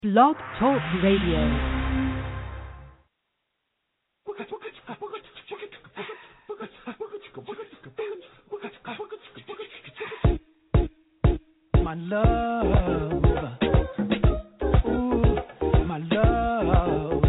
Blog Talk Radio. My love, ooh, my love.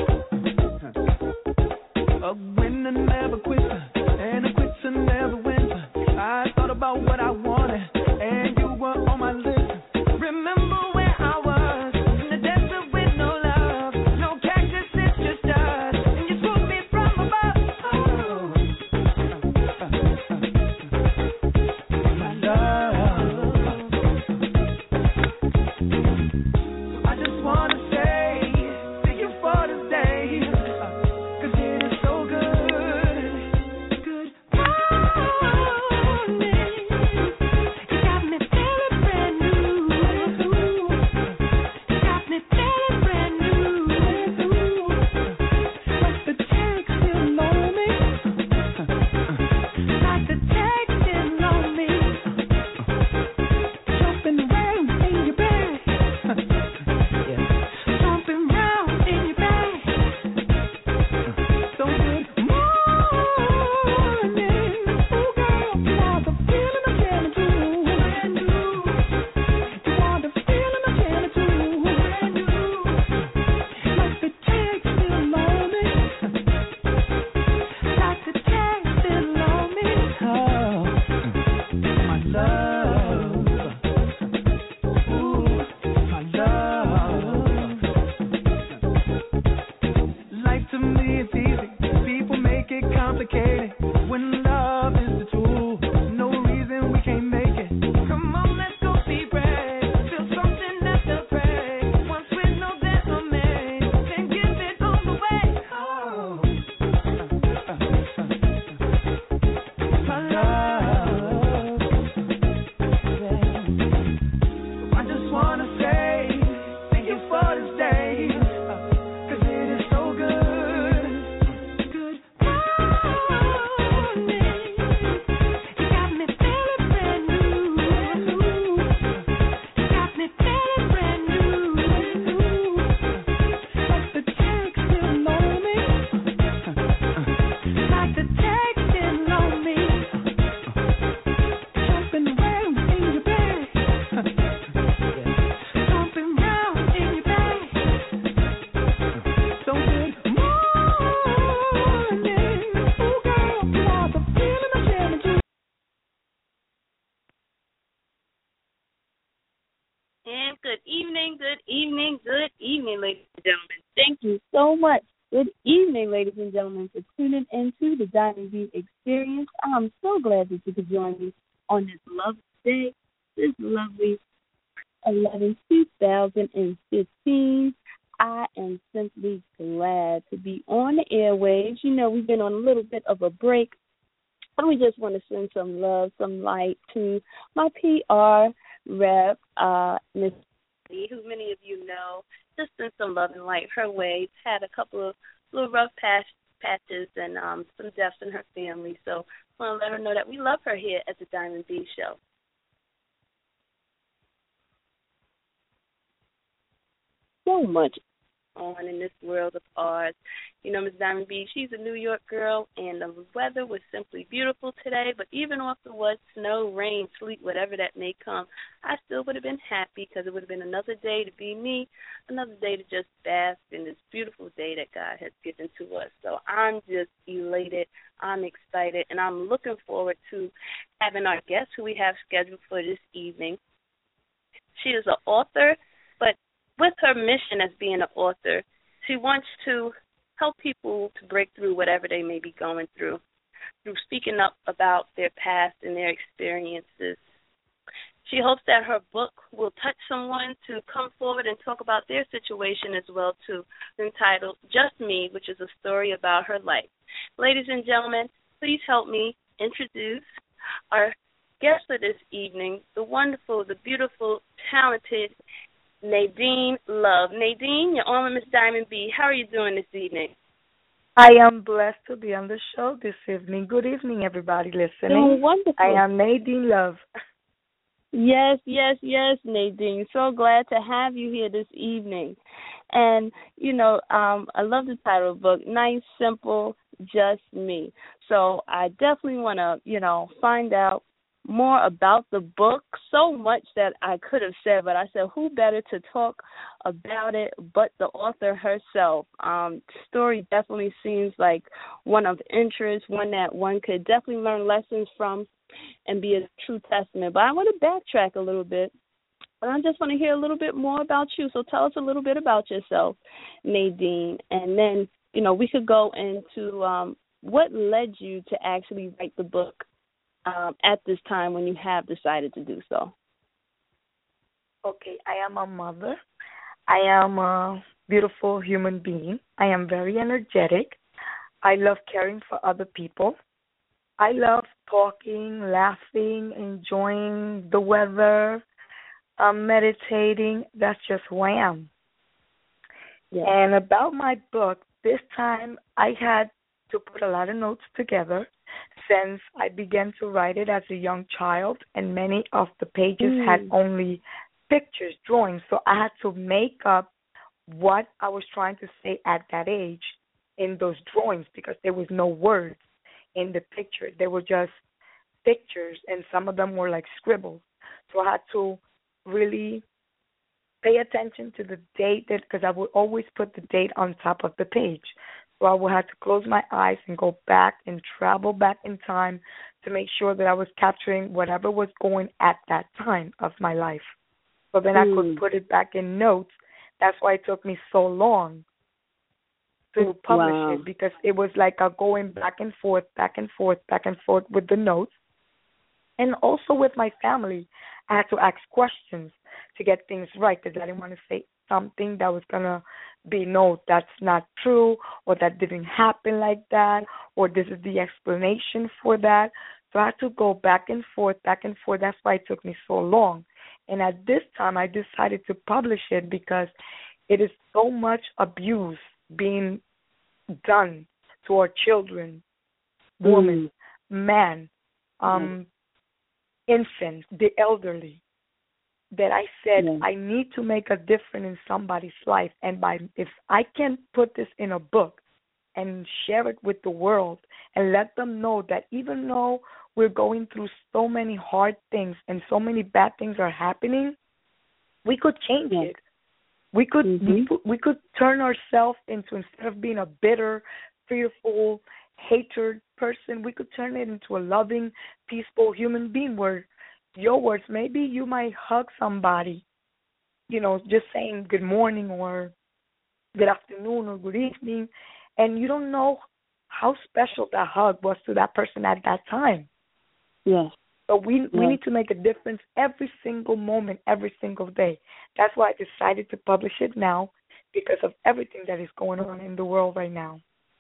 A winner never quits, and a quitter never wins. I thought about what I wanted, and you were on my list. Remember where I was, in the desert with no love, no cactus, it's just us, and you swooped me from above. My love. I just wanna say thank you for this day, 'cause it is so good. Good morning. You got me feeling brand new. You got me feeling brand new. Like the text still on me. Like the text still on me. Jumping around in your bed. Jumping round in your bed. So good morning. Oh girl, you are the feeling I'm getting to. You are the feeling I'm getting to. Like the text still on me. Like the text still on me. Oh, my love. Ooh, my love. Life to me is easy. People make it complicated. When love is the tool, no reason we can't make it. Come on, let's go see bread. Feel something after break. Once we know that I'm made, then give it all the way. Oh, my love. I just wanna say thank you for this day, 'cause it is so good. Good morning. You got me feeling brand new. You got me feeling brand new. Like the text still on me. Like the text still on me. Jumping around in your bed. Jumping round in your bed. So good morning. Oh girl, you are the feeling I'm getting to. And good evening, ladies and gentlemen. Thank you so much. Good evening, ladies and gentlemen, for tuning into the Diamond B Experience. I'm so glad that you could join me on this lovely day, this lovely 2015. I am simply glad to be on the airwaves. You know, we've been on a little bit of a break, and we just want to send some love, some light to my PR rep, Miss Lee, who many of you know. Just send some love and light her way. Had a couple of little rough patches and some deaths in her family. So I want to let her know that we love her here at the Diamond B Show. So much on in this world of ours. You know, Miss Diamond B, she's a New York girl, and the weather was simply beautiful today, but even off the what, snow, rain, sleet, whatever that may come, I still would have been happy because it would have been another day to be me, another day to just bask in this beautiful day that God has given to us. So I'm just elated, I'm excited, and I'm looking forward to having our guest who we have scheduled for this evening. She is an author, but with her mission as being an author, she wants to help people to break through whatever they may be going through speaking up about their past and their experiences. She hopes that her book will touch someone to come forward and talk about their situation as well, too, entitled Just Me, which is a story about her life. Ladies and gentlemen, please help me introduce our guest for this evening, the wonderful, the beautiful, talented Nadine Love. Nadine, you're on with Miss Diamond B. How are you doing this evening? I am blessed to be on the show this evening. Good evening, everybody listening. Doing wonderful. I am Nadine Love. Yes, yes, yes, Nadine. So glad to have you here this evening. And, I love the title of the book, Nice, Simple, Just Me. So I definitely want to, find out more about the book. So much that I could have said, but I said, who better to talk about it but the author herself? Story definitely seems like one of interest, one that one could definitely learn lessons from and be a true testament. But I want to backtrack a little bit. And I just want to hear a little bit more about you. So tell us a little bit about yourself, Nadine. And then, we could go into what led you to actually write the book at this time when you have decided to do so. Okay, I am a mother. I am a beautiful human being. I am very energetic. I love caring for other people. I love talking, laughing, enjoying the weather, meditating. That's just who I am. Yeah. And about my book, this time I had to put a lot of notes together since I began to write it as a young child, and many of the pages had only pictures, drawings. So I had to make up what I was trying to say at that age in those drawings because there was no words in the picture. They were just pictures, and some of them were like scribbles. So I had to really pay attention to the date because I would always put the date on top of the page. So I would have to close my eyes and go back and travel back in time to make sure that I was capturing whatever was going at that time of my life. So then I could put it back in notes. That's why it took me so long to publish it, because it was like a going back and forth with the notes. And also with my family, I had to ask questions to get things right because I didn't want to say something that was going to be, no, that's not true, or that didn't happen like that, or this is the explanation for that. So I had to go back and forth. That's why it took me so long. And at this time, I decided to publish it because it is so much abuse being done to our children, women, men, infants, the elderly, that I said I need to make a difference in somebody's life. And if I can put this in a book and share it with the world and let them know that even though we're going through so many hard things and so many bad things are happening, we could change it. We could we could turn ourselves into, instead of being a bitter, fearful, hatred person, we could turn it into a loving, peaceful human being where your words, maybe you might hug somebody, just saying good morning or good afternoon or good evening, and you don't know how special that hug was to that person at that time. Yes. But we need to make a difference every single moment, every single day. That's why I decided to publish it now, because of everything that is going on in the world right now.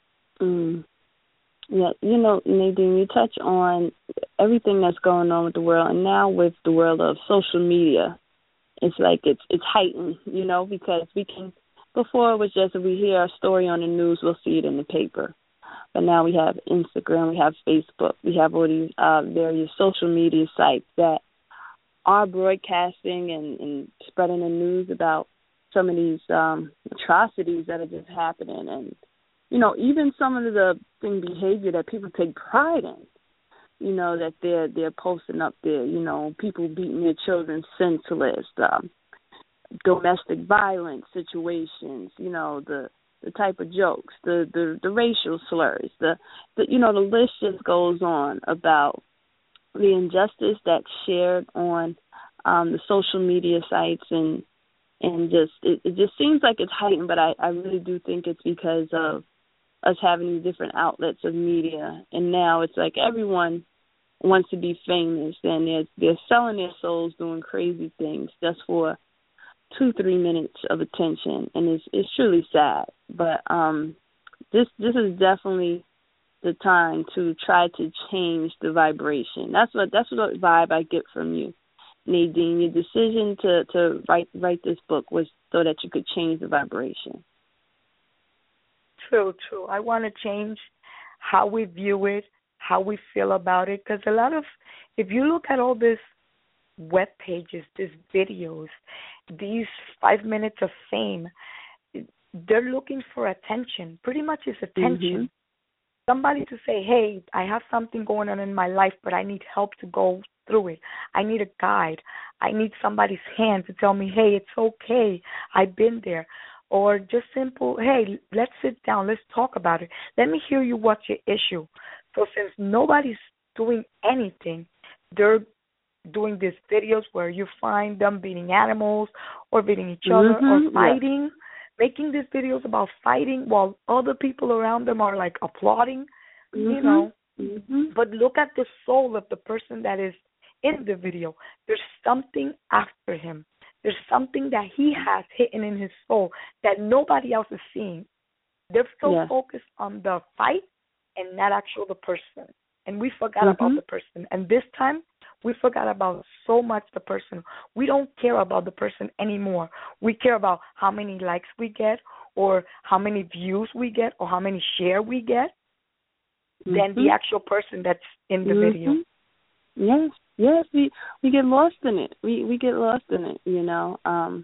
Yeah, Nadine, you touch on everything that's going on with the world, and now with the world of social media, it's like it's heightened, because we can. Before it was just, if we hear a story on the news, we'll see it in the paper. But now we have Instagram, we have Facebook, we have all these various social media sites that are broadcasting and spreading the news about some of these atrocities that are just happening. And, even some of the behavior that people take pride in, that they're posting up there, people beating their children senseless, domestic violence situations, the type of jokes, the racial slurs, the list just goes on about the injustice that's shared on the social media sites, and just it just seems like it's heightened, but I really do think it's because of us having these different outlets of media, and now it's like everyone wants to be famous, and they're selling their souls doing crazy things just for 2-3 minutes of attention, and it's truly sad. But this is definitely the time to try to change the vibration. That's what vibe I get from you, Nadine. Your decision to write this book was so that you could change the vibration. True. I want to change how we view it, how we feel about it, because if you look at all this web pages, these videos, these 5 minutes of fame, they're looking for attention. Pretty much it's attention. Somebody to say, hey, I have something going on in my life, but I need help to go through it. I need a guide. I need somebody's hand to tell me, hey, it's okay. I've been there. Or just simple, hey, let's sit down. Let's talk about it. Let me hear you. What's your issue? So since nobody's doing anything, they're doing these videos where you find them beating animals or beating each other or fighting. Making these videos about fighting while other people around them are like applauding, you know. But look at the soul of the person that is in the video. There's something after him. There's something that he has hidden in his soul that nobody else is seeing. They're so focused on the fight and not actually the person. And we forgot about the person. And this time, we forgot about so much the person. We don't care about the person anymore. We care about how many likes we get or how many views we get or how many share we get than the actual person that's in the video. Yes, we get lost in it. We get lost in it, you know. And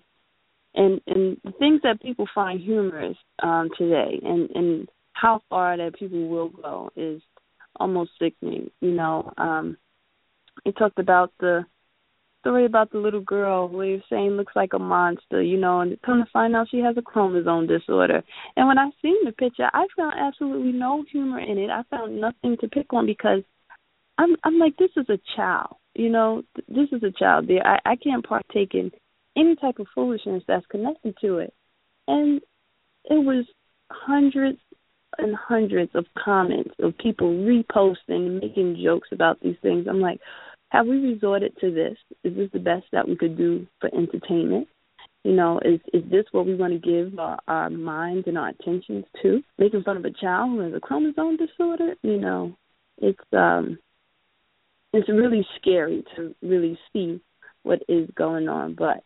the things that people find humorous today and how far that people will go is almost sickening, you know. It talked about the story about the little girl who you're saying looks like a monster, you know, and come to find out she has a chromosome disorder. And when I seen the picture, I found absolutely no humor in it. I found nothing to pick on because I'm like, this is a child, you know, this is a child there. I can't partake in any type of foolishness that's connected to it. And it was hundreds and hundreds of comments of people reposting and making jokes about these things. I'm like, have we resorted to this? Is this the best that we could do for entertainment? You know, is this what we want to give our minds and our attentions to? Making fun of a child who has a chromosome disorder? You know, it's really scary to really see what is going on. But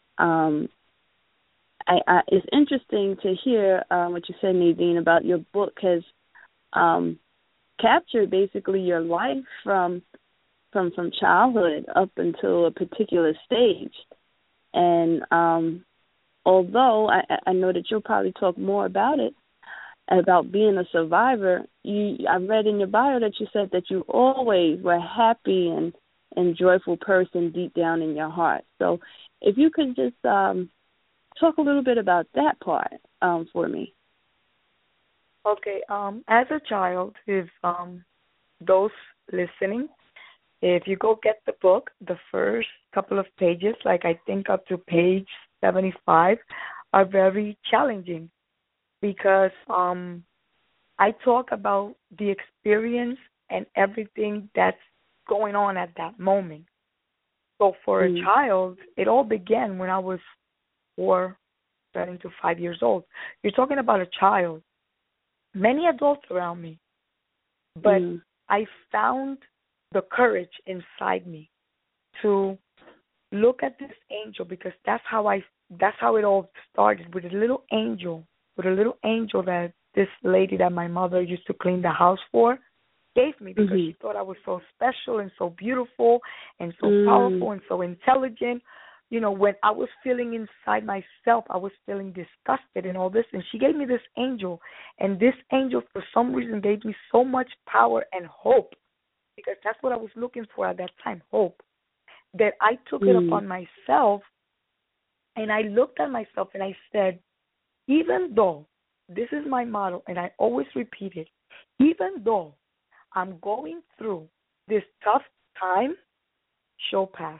it's interesting to hear what you said, Nadine, about your book has captured basically your life from childhood up until a particular stage. And although I know that you'll probably talk more about it, about being a survivor, I read in your bio that you said that you always were a happy and joyful person deep down in your heart. So if you could just talk a little bit about that part for me. Okay. As a child, if those listening, if you go get the book, the first couple of pages, like I think up to page 75, are very challenging because I talk about the experience and everything that's going on at that moment. So for a child, it all began when I was 4, starting to 5 years old. You're talking about a child. Many adults around me, but I found the courage inside me to look at this angel because that's how it all started, with a little angel that this lady that my mother used to clean the house for gave me because she thought I was so special and so beautiful and so powerful and so intelligent. You know, when I was feeling inside myself, I was feeling disgusted and all this, and she gave me this angel, and this angel for some reason gave me so much power and hope, because that's what I was looking for at that time, hope, that I took it upon myself, and I looked at myself and I said, even though this is my motto, and I always repeat it, even though I'm going through this tough time, shall pass.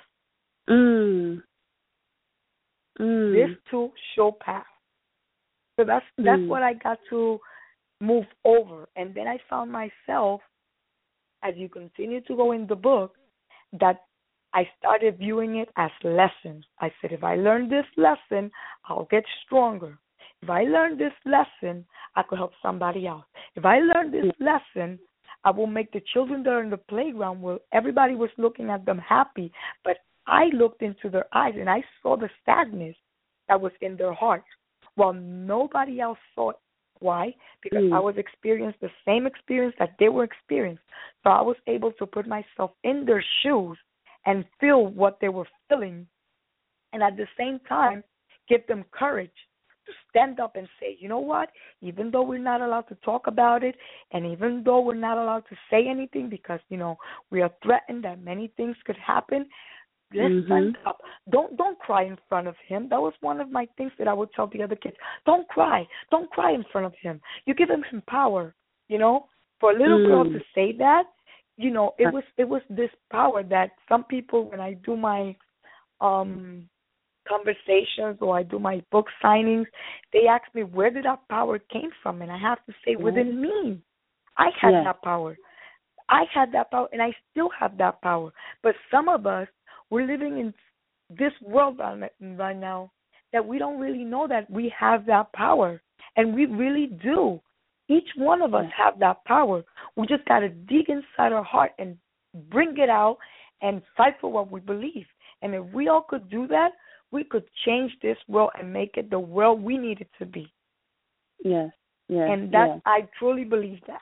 This too shall pass. So that's what I got to move over. And then I found myself, as you continue to go in the book, that I started viewing it as lessons. I said, if I learn this lesson, I'll get stronger. If I learn this lesson, I could help somebody else. If I learn this lesson, I will make the children that are in the playground where everybody was looking at them happy, but I looked into their eyes and I saw the sadness that was in their hearts, while nobody else saw it. Why? Because I was experiencing the same experience that they were experiencing. So I was able to put myself in their shoes and feel what they were feeling, and at the same time give them courage to stand up and say, you know what, even though we're not allowed to talk about it, and even though we're not allowed to say anything because, we are threatened that many things could happen, let's stand up. Don't cry in front of him. That was one of my things that I would tell the other kids. Don't cry. Don't cry in front of him. You give him some power, For a little girl to say that, it was this power that some people, when I do my conversations or I do my book signings, they ask me where did that power came from, and I have to say within me. I had that power. I had that power, and I still have that power. But some of us, we're living in this world right now that we don't really know that we have that power, and we really do. Each one of us have that power. We just got to dig inside our heart and bring it out and fight for what we believe. And if we all could do that, we could change this world and make it the world we need it to be. Yes, yes. And that I truly believe that.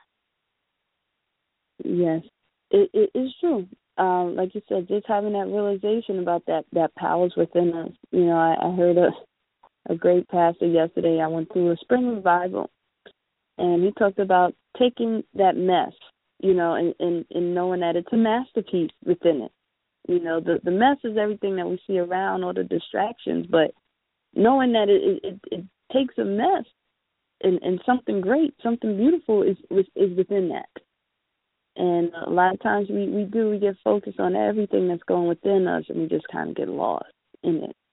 Yes, it is true. Like you said, just having that realization about that power's within us. I heard a great pastor yesterday. I went through a spring revival, and he talked about taking that mess, and knowing that it's a masterpiece within it. The mess is everything that we see around, all the distractions, but knowing that it takes a mess and something great, something beautiful is within that. And a lot of times we get focused on everything that's going within us, and we just kind of get lost in it,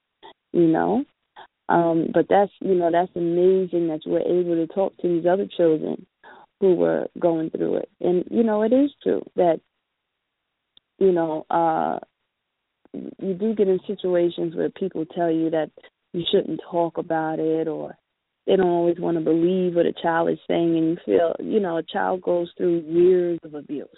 But that's amazing that we're able to talk to these other children who were going through it. And, it is true that, you do get in situations where people tell you that you shouldn't talk about it, or they don't always want to believe what a child is saying, and you feel, a child goes through years of abuse,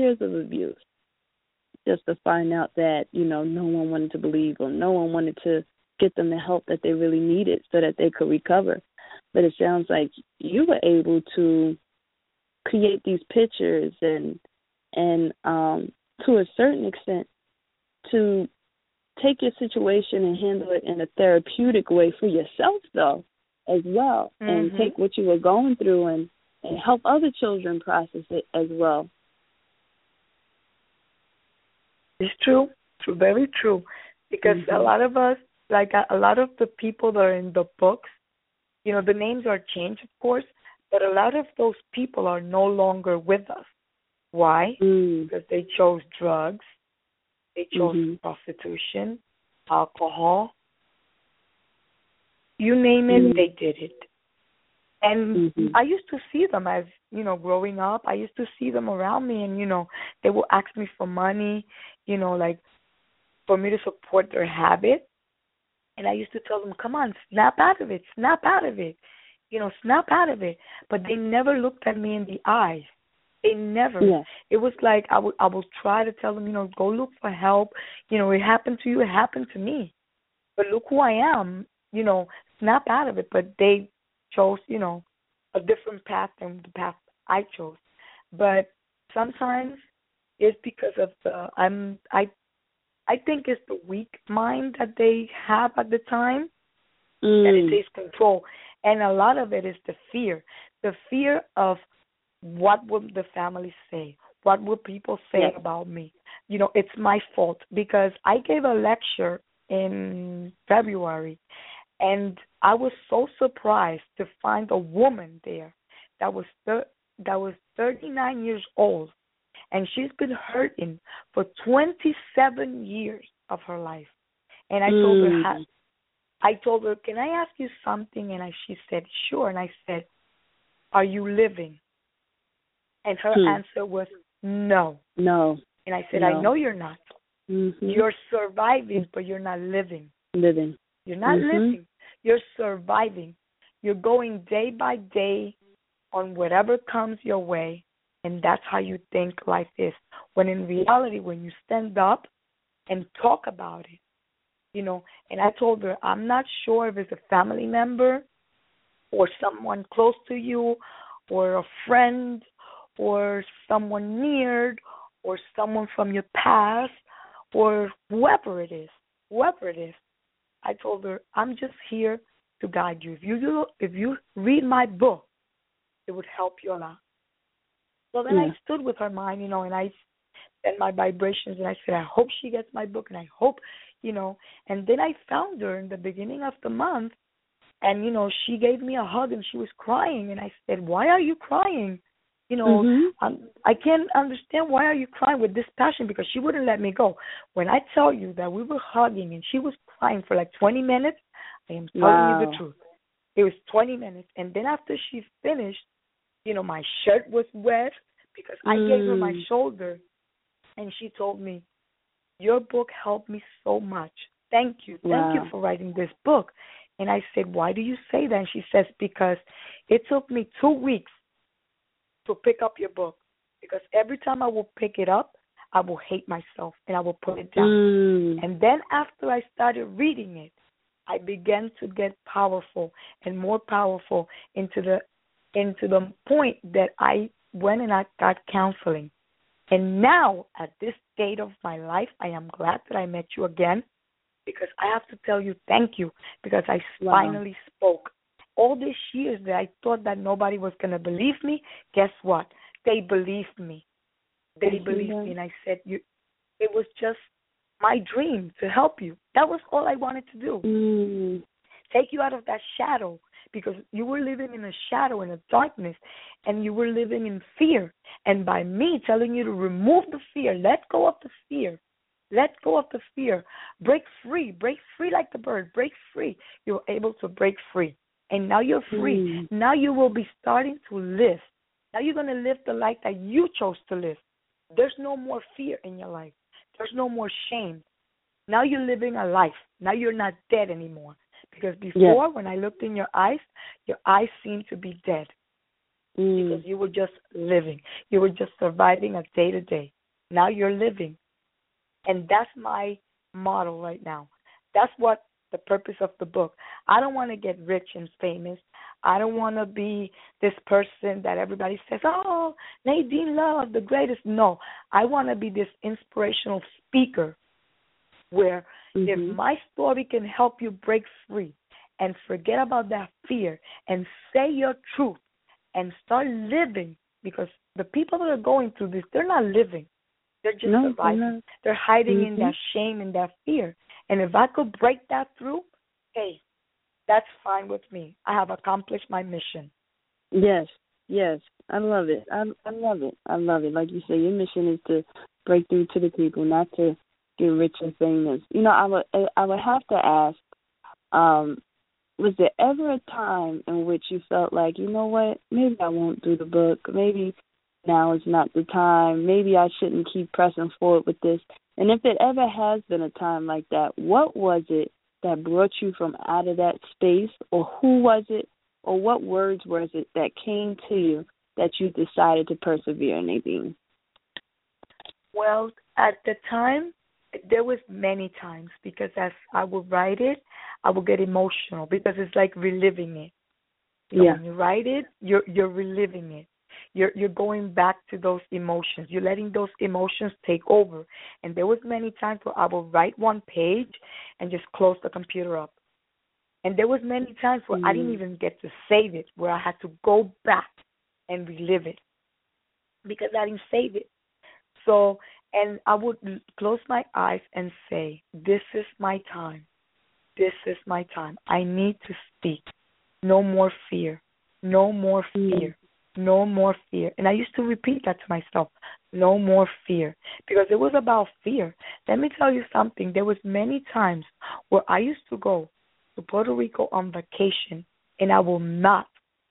just to find out that, no one wanted to believe, or no one wanted to get them the help that they really needed so that they could recover. But it sounds like you were able to create these pictures and to a certain extent, to take your situation and handle it in a therapeutic way for yourself, though, as well, and take what you were going through and help other children process it as well. It's true, very true, because a lot of us, like a lot of the people that are in the books, the names are changed, of course, but a lot of those people are no longer with us. Why? Because they chose drugs, they chose prostitution, alcohol. You name it, they did it. And I used to see them as, growing up. I used to see them around me, and, they would ask me for money, like for me to support their habit. And I used to tell them, come on, snap out of it, snap out of it. Snap out of it. But they never looked at me in the eyes. They never. Yeah. It was like I would try to tell them, go look for help. It happened to you, it happened to me. But look who I am, snap out of it. But they chose, a different path than the path I chose. But sometimes it's because of I think it's the weak mind that they have at the time that it takes control. And a lot of it is the fear of what will the family say? What will people say about me? It's my fault, because I gave a lecture in February, and I was so surprised to find a woman there that was 39 years old, and she's been hurting for 27 years of her life. And I told her, can I ask you something? And she said, sure. And I said, are you living? And her answer was, no. No. And I said, I know you're not. You're surviving, but you're not living. You're not living. You're surviving. You're going day by day on whatever comes your way, and that's how you think life is. When in reality, when you stand up and talk about it, and I told her, I'm not sure if it's a family member or someone close to you or a friend or someone near or someone from your past for whoever it is, I told her, I'm just here to guide you. If you read my book, it would help you a lot. So then I stood with her mind, and I sent my vibrations, and I said, I hope she gets my book, and I hope, and then I found her in the beginning of the month, and, she gave me a hug, and she was crying, and I said, why are you crying? I can't understand, why are you crying with this passion? Because she wouldn't let me go. When I tell you that we were hugging and she was crying for like 20 minutes, I am telling you the truth. It was 20 minutes. And then after she finished, my shirt was wet because I gave her my shoulder, and she told me, your book helped me so much. Thank you. Thank you for writing this book. And I said, why do you say that? And she says, because it took me 2 weeks to pick up your book, because every time I will pick it up, I will hate myself and I will put it down. And then after I started reading it, I began to get powerful and more powerful into the point that I went and I got counseling. And now, at this state of my life, I am glad that I met you again, because I have to tell you thank you, because I finally spoke. All these years that I thought that nobody was going to believe me, guess what? They believed me. They believed me, and I said, it was just my dream to help you. That was all I wanted to do. Take you out of that shadow, because you were living in a shadow, in a darkness, and you were living in fear. And by me telling you to remove the fear, let go of the fear, break free like the bird, break free. You're able to break free. And now you're free. Now you will be starting to live. Now you're going to live the life that you chose to live. There's no more fear in your life. There's no more shame. Now you're living a life. Now you're not dead anymore. Because before, when I looked in your eyes seemed to be dead. Because you were just living. You were just surviving a day-to-day. Now you're living. And that's my motto right now. That's what the purpose of the book. I don't want to get rich and famous. I don't want to be this person that everybody says, oh, Nadine Love, the greatest. No, I want to be this inspirational speaker where if my story can help you break free and forget about that fear and say your truth and start living, because the people that are going through this, they're not living. They're just surviving. They're hiding in that shame and that fear. And if I could break that through, hey, that's fine with me. I have accomplished my mission. Yes. I love it. I love it. I love it. Like you say, your mission is to break through to the people, not to get rich and famous. I would have to ask, was there ever a time in which you felt like, you know what, maybe I won't do the book, maybe now is not the time, maybe I shouldn't keep pressing forward with this? And if it ever has been a time like that, what was it that brought you from out of that space, or who was it, or what words was it that came to you that you decided to persevere, Nadine? Well, at the time, there was many times, because as I would write it, I would get emotional, because it's like reliving it. So when you write it, you're reliving it. You're going back to those emotions. You're letting those emotions take over. And there was many times where I would write one page and just close the computer up. And there was many times where I didn't even get to save it, where I had to go back and relive it because I didn't save it. So, and I would close my eyes and say, this is my time. This is my time. I need to speak. No more fear. No more fear. No more fear. And I used to repeat that to myself. No more fear. Because it was about fear. Let me tell you something. There was many times where I used to go to Puerto Rico on vacation, and I will not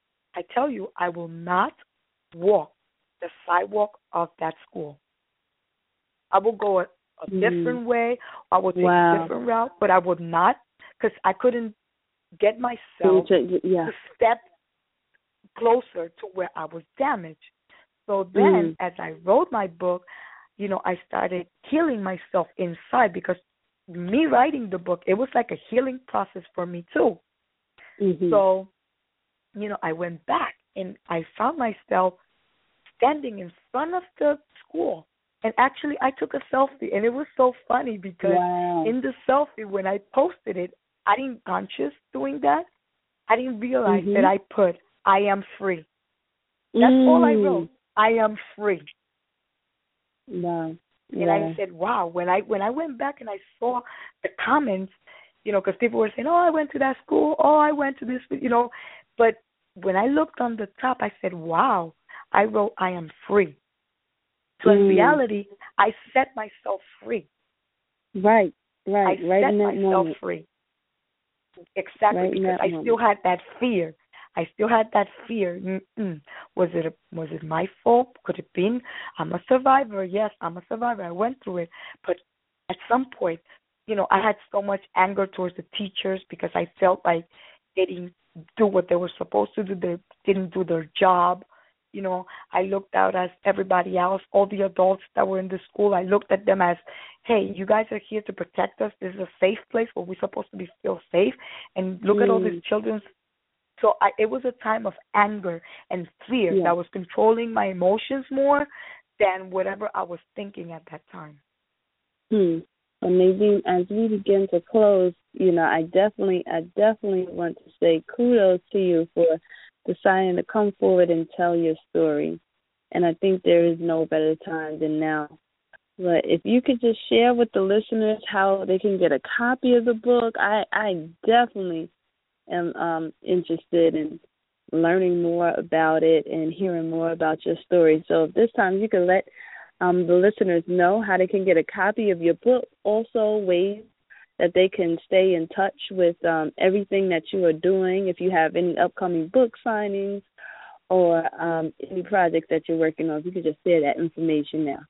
walk the sidewalk of that school. I will go a different way. I would take a different route, but I would not, because I couldn't get myself to step closer to where I was damaged. So then, as I wrote my book, I started healing myself inside, because me writing the book, it was like a healing process for me too. So, I went back and I found myself standing in front of the school, And actually, I took a selfie, and it was so funny because in the selfie, when I posted it, I didn't conscious doing that. I didn't realize that I put, I am free. That's all I wrote. I am free. Wow. And I said, wow. When I went back and I saw the comments, because people were saying, oh, I went to that school. Oh, I went to this, But when I looked on the top, I said, wow. I wrote, I am free. So in reality, I set myself free. Right. I set myself free. Exactly, because I still had that fear. Was it my fault? Could it be? I'm a survivor. Yes, I'm a survivor. I went through it. But at some point, I had so much anger towards the teachers because I felt like they didn't do what they were supposed to do. They didn't do their job. I looked out as everybody else, all the adults that were in the school. I looked at them as, hey, you guys are here to protect us. This is a safe place where we're supposed to feel safe. And look at all these children. So it was a time of anger and fear that was controlling my emotions more than whatever I was thinking at that time. And maybe as we begin to close, I definitely want to say kudos to you for deciding to come forward and tell your story. And I think there is no better time than now. But if you could just share with the listeners how they can get a copy of the book, I definitely am interested in learning more about it and hearing more about your story. So this time you can let the listeners know how they can get a copy of your book, also ways that they can stay in touch with everything that you are doing, if you have any upcoming book signings or any projects that you're working on. If you could just share that information now.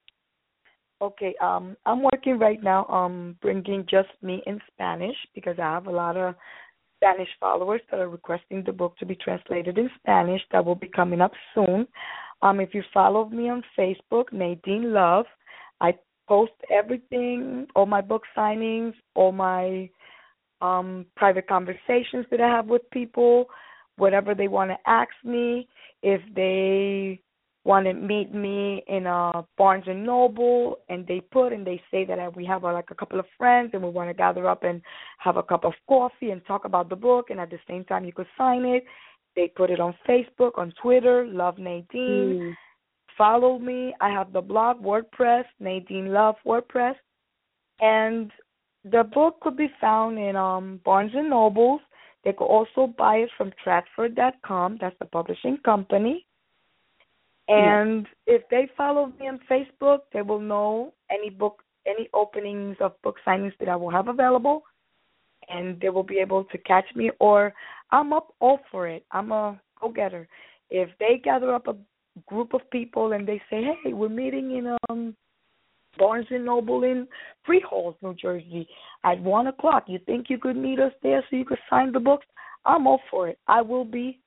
Okay, I'm working right now on bringing Just Me in Spanish because I have a lot of Spanish followers that are requesting the book to be translated in Spanish. That will be coming up soon. If you follow me on Facebook, Nadine Love, I post everything, all my book signings, all my private conversations that I have with people, whatever they want to ask me. If they want to meet me in a Barnes & Noble, and they say that we have a couple of friends and we want to gather up and have a cup of coffee and talk about the book, and at the same time you could sign it. They put it on Facebook, on Twitter, Love Nadine. Follow me. I have the blog, WordPress, Nadine Love WordPress. And the book could be found in Barnes & Nobles. They could also buy it from Stratford.com. That's the publishing company. And if they follow me on Facebook, they will know any openings of book signings that I will have available, and they will be able to catch me. Or I'm up all for it. I'm a go-getter. If they gather up a group of people and they say, hey, we're meeting in Barnes & Noble in Freehold, New Jersey at 1 o'clock, you think you could meet us there so you could sign the books? I'm all for it. I will be,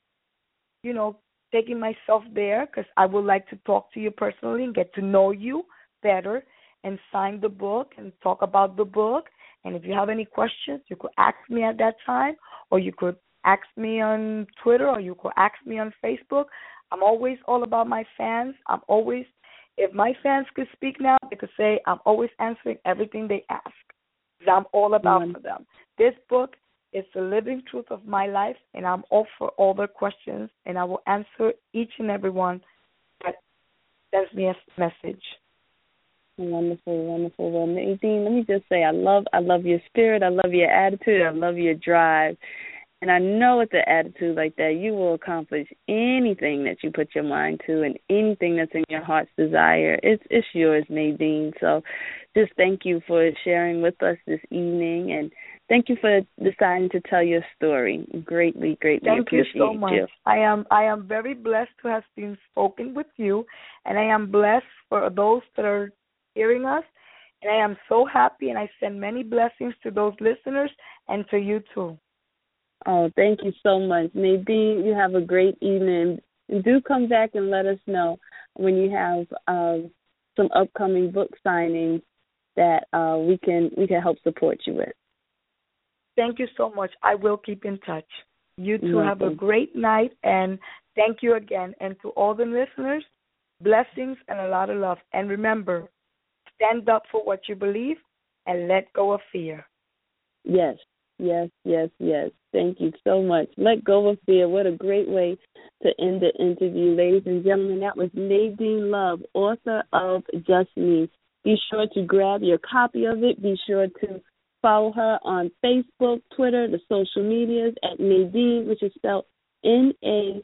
taking myself there because I would like to talk to you personally and get to know you better and sign the book and talk about the book. And if you have any questions, you could ask me at that time, or you could ask me on Twitter, or you could ask me on Facebook. I'm always all about my fans. If my fans could speak now, they could say I'm always answering everything they ask. I'm all about for them. This book is the living truth of my life, and I'm all for all their questions, and I will answer each and every one that sends me a message. Wonderful, wonderful. Well, Nadine, let me just say I love your spirit. I love your attitude. I love your drive. And I know with an attitude like that, you will accomplish anything that you put your mind to and anything that's in your heart's desire. It's yours, Nadine. So just thank you for sharing with us this evening, and thank you for deciding to tell your story. Greatly, greatly appreciate you. Thank you so much. I am very blessed to have been spoken with you, and I am blessed for those that are hearing us, and I am so happy, and I send many blessings to those listeners and to you too. Oh, thank you so much. Nadine, you have a great evening. And do come back and let us know when you have some upcoming book signings that we can help support you with. Thank you so much. I will keep in touch. You two have a great night, and thank you again. And to all the listeners, Blessings and a lot of love. And remember, stand up for what you believe and let go of fear. Yes, yes, yes, yes. Thank you so much. Let go of fear. What a great way to end the interview. Ladies and gentlemen, that was Nadine Love, author of Just Me. Be sure to grab your copy of it. Be sure to follow her on Facebook, Twitter, the social medias at Nadine, which is spelled Nadeen,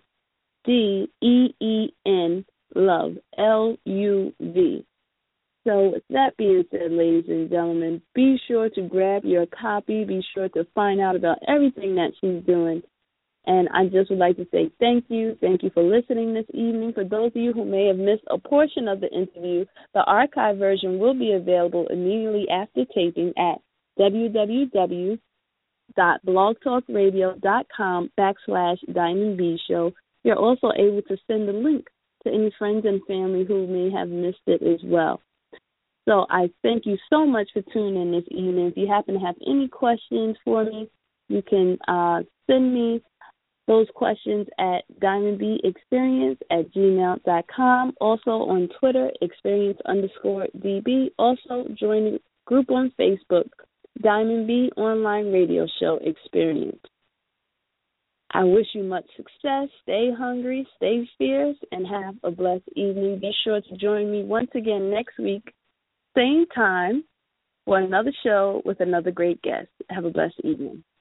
Love, Luv. So with that being said, ladies and gentlemen, be sure to grab your copy. Be sure to find out about everything that she's doing. And I just would like to say thank you. Thank you for listening this evening. For those of you who may have missed a portion of the interview, the archive version will be available immediately after taping at www.blogtalkradio.com/Diamond B Show. You're also able to send a link to any friends and family who may have missed it as well. So I thank you so much for tuning in this evening. If you happen to have any questions for me, you can send me those questions at diamondbexperience@gmail.com. Also on Twitter, experience_DB. Also join the group on Facebook, Diamond B Online Radio Show Experience. I wish you much success. Stay hungry, stay fierce, and have a blessed evening. Be sure to join me once again next week, same time, for another show with another great guest. Have a blessed evening.